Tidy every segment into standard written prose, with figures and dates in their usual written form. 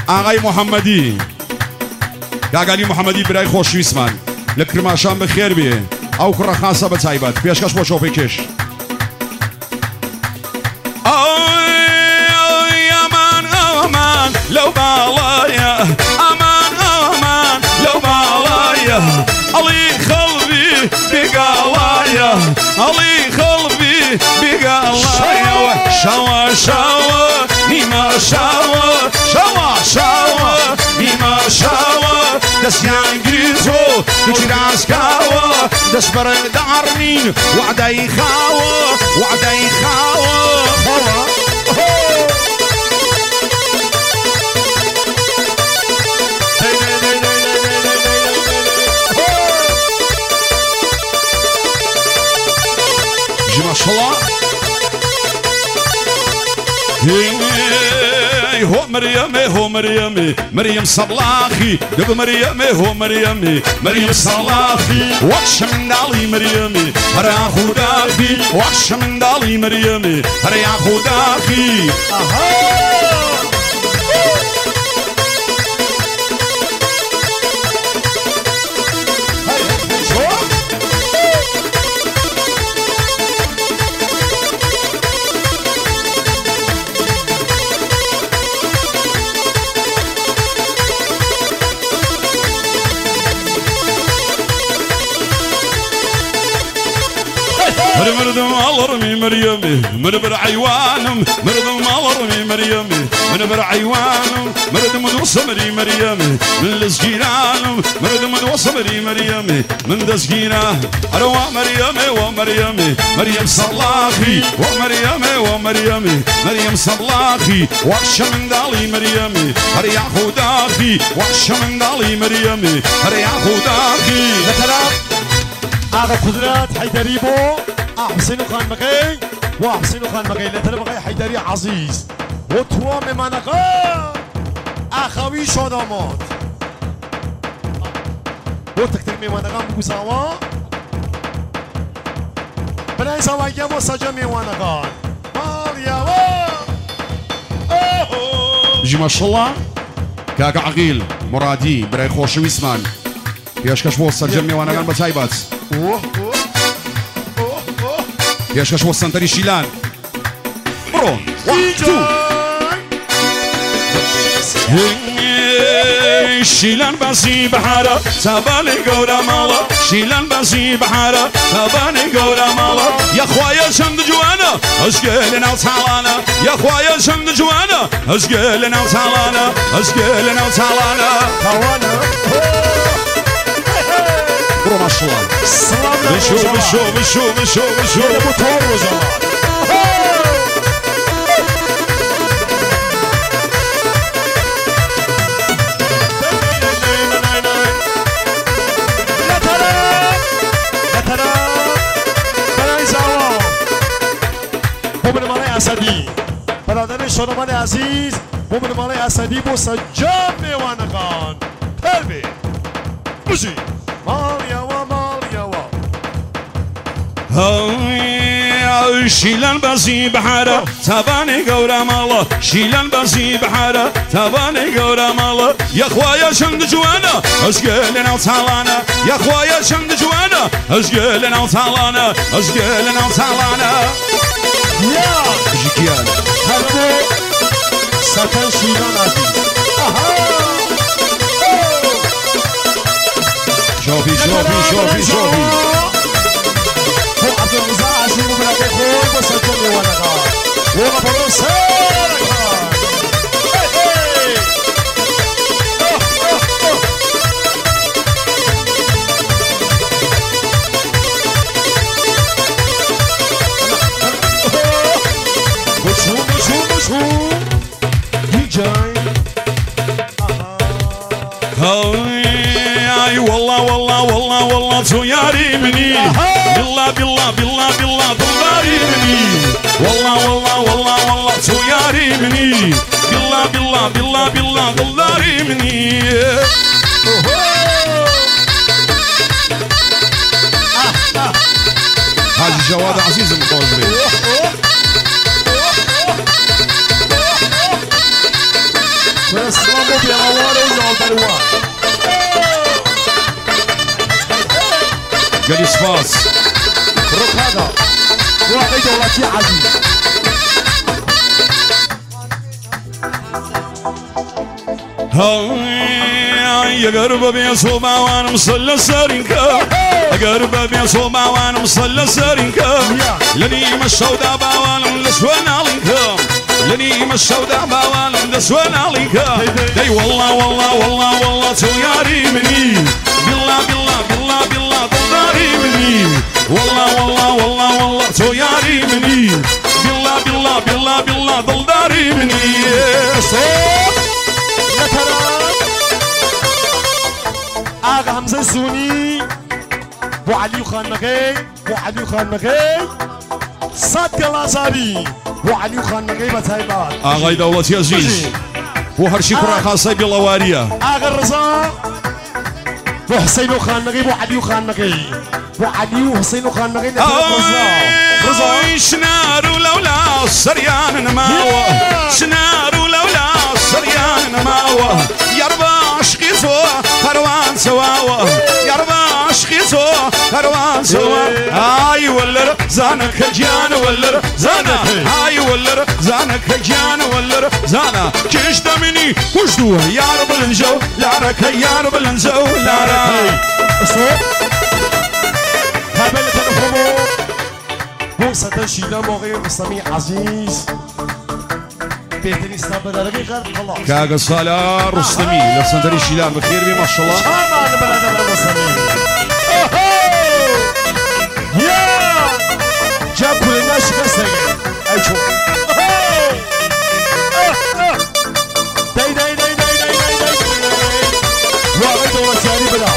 آقای محمدی کاگالی محمدی برای خۆشویستمان لە کرماشان بەخێر بێ ئەو کوڕە خاسە بە تایبەت پێشکەش بۆ شۆفێکێش ئەمان ئەمان لەو باڵایە ئەمان ئەمان لەو باڵایە ئەڵی خەڵبی بێگاڵایە ئەڵی خەڵبی بێگاڵایەوە شەوە شەوە نیمە شەوە شەوە شەوە نیمە شەوە دەستیان گریزۆ دوچی ڕاستکاوە دەست بەرەداڕنین وعدەی خاوە وعدەی خاوە ماشاءالله هو مريمي هو مريمي مريم صبلاخي دب مريمي هو مريمي مريم صبلاخي وحش من دالي مريمي هرا خداخي وحش من دالي مريمي هرا خداخي مردم الرمي مريمي من برعيوانم مردم الرمي مريمي من برعيوانم مردم دوصمري مريمي من الزجيرانم مردم دوصمري مريمي من دزجيران أروى مريمي ومريمي مريم صلاخي ومريمي ومريمي مريم صلاخي وحش من دالي مريمي هريا خداخي وحش من دالي مريمي هريا خداخي هذا قدرات حيدري بو حسين خان مقي وحسين خان مقي لتر مقي حيدري عزيز وتوا ممانقا اخوي شادامات وتكتك ممانقا بوساوا بلاي سوا يمو سجا ممانقا ماليا جي ما شاء الله كاك عقيل مرادي براي خۆشەویستمان پێشکەش بۆ سەرجەم میوانەکان بە تایبەت پێشکەش بۆ سەنتەری شیلان بڕۆ شیلان بەسی بەحارە تابانی گەورە ماڵە شیلان بەسی بەحارە تابانی گەورە ماڵە یەخوایە چەند جوانە ئەزگە لە ناو چاڵانە یەخوایە چەند جوانە ئەزگە لە ناو چاڵانە ئەزگە لە ناو چاڵانە برو ما شاء الله بشو بشو بشو بشو بشو اسدی برادر شادمان عزیز مومن مال اسدی بو سجام میوانقان تربی بوشی مالیا و مالیا و شیلان بەزی بەحارە تابانی گەورە ماڵە شیلان بەزی بەحارە تابانی گەورە ماڵە یەخوایە چەند جوانە ئەزگە لە ناو چاڵانە یەخوایە چەند جوانە ئەزگە لە ناو چاڵانە ئەزگە لە ناو چاڵانە ژیکیان هەربوو سەکەن شیلان عزیز شوفي شوفي شوفي شوفي هو عبد الرزاق عزيز وبلاقي خوي بس الدنيا وانا قاعد والله بروسك بشو هاي والله والله والله والله طياري مني بالله بالله بالله بالله طياري مني والله والله والله والله طياري مني بالله بالله بالله بالله طياري مني حاج جواد عزيز المطوجري فرسلامو بيغوار ويالبروان قال سباس روك هذا واحد دولتي عزيز هاي يا قرب يا صوبا وانا مصلى سارينكا يا قرب يا صوبا وانا مصلى سارينكا لني مشودا باوالم لسوان عليكم لني مشودا باوالم لسوان عليكم اي والله والله والله والله توياري مني بالله بالله بالله بالله ضداري مني والله والله والله والله توياري مني بالله بالله بالله بالله ضداري مني آقا حمزة سوني بو علي خان مغي بو علي خان مغي صد الازاري بو علي خان مغي بتايبات آقای دولتی عزیز بو هرشی کرا خاصه بلواریه آقا رضا بو حسين خان مغي بو علي خان مغي بو علي وحسين خان مغي رضا شنارو لولا سريان نماوة شنارو لولا سريان نماوة يا رب عشقي تو كروان سواوة يا رب عشقي تو كروان سوا هاي ولر زانك جان ولر زانا هاي ولر زانك جان ولر زانا كيش دمني كوش دو يا رب النجو لارك يا رب النجو لارك هبل تنفمو بو ستنشينا مغي رسمي عزيز بيتني استقبل رقيقا خلاص كاغا صالة رستمي لسندري شيلان بخير بي ما شاء الله شامان بلد رسمي يا جاب كل الناس كسر اي شو داي داي داي داي داي داي داي واحد وساري بلا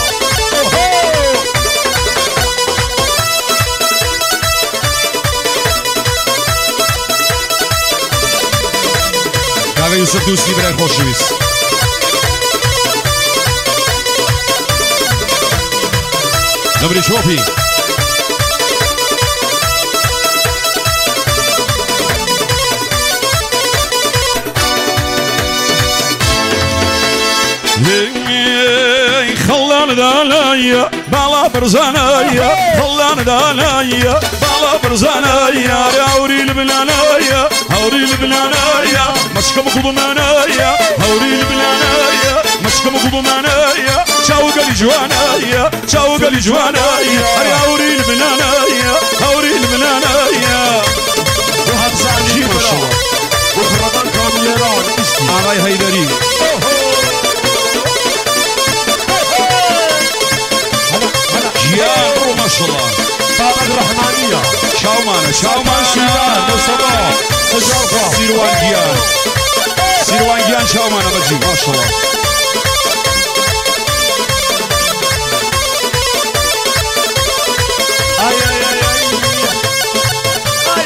كاغا يوسف دوسي برای خوشویست نبري شوفي خلان دالايا بالا برزانايا خلان دالايا بالا برزانايا هوري البلانايا هوري البلانايا مشكم قضمانايا هوري البلانايا مشكم قضمانايا شاوق الجوانايا شاوق الجوانايا هوري البلانايا هوري البلانايا وهذا زعني ما شاء الله وفرضان كاميران آغاي هيدري جيان ما شاء الله بابا الرحمانية شاومان شيلان مصطفى سجارفة سيروان جيان شاومان أبجي ما شاء الله اي اي اي اي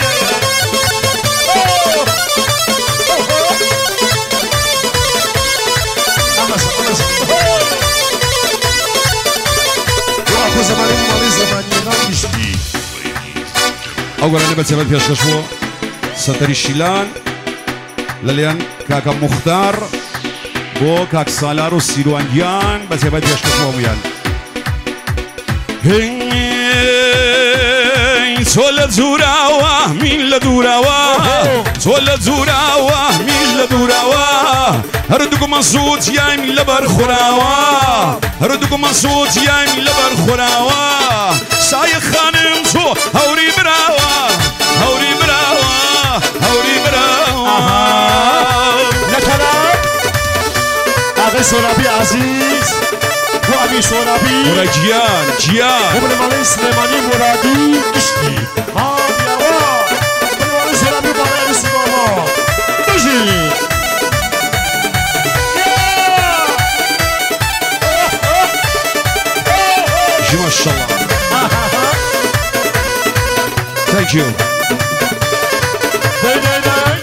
أولا نبت سبب في الششوة ستري الشيلان لليان كاكا مختار بو كاك سالارو سيروانجيان بسبب في الششوة ميان تولد زوراوه مين لدوراوه تولد زوراوه مين لدوراوه هردكم صوت يا مين لبر خراوه هردكم صوت يا مين لبر خراوه سايق خانم تو هوري براوه هوري براوه هوري براوه لكلام أغي سورابي عزيز وأبي سورابي جيان وابن مالي سليماني مرادي اشتي ها بيوا ابن مالي سورابي بغير سليمان نجي ما شاء الله ثانك يو داي داي داي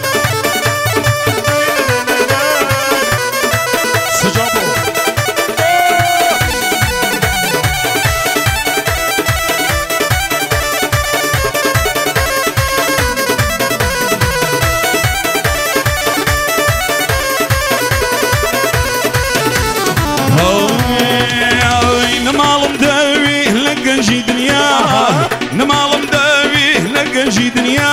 سجابو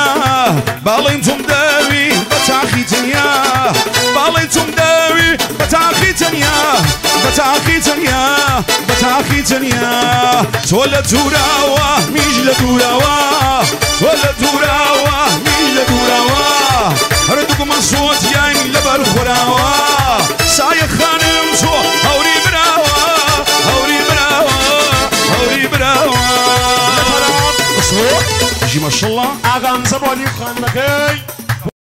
باڵێنتم داوی بەتاقی تەنیا باڵێنتم داوی بەتاقی تەنیا بەتاقی تەنیا بەتاقی تەنیا تۆ لە دووراوە میژ لە دووراوە تۆ لە دووراوە میژ لە دووراوە هەردووکمان سۆتیان لەبەر خۆراوە سایە خانم تۆ هەوری براوە هەوری براوە هەوری براوە لە پەرات بەسۆ ژی مەشەڵڵا ئاغا حەمزە بۆ عەلی و خانمەکەی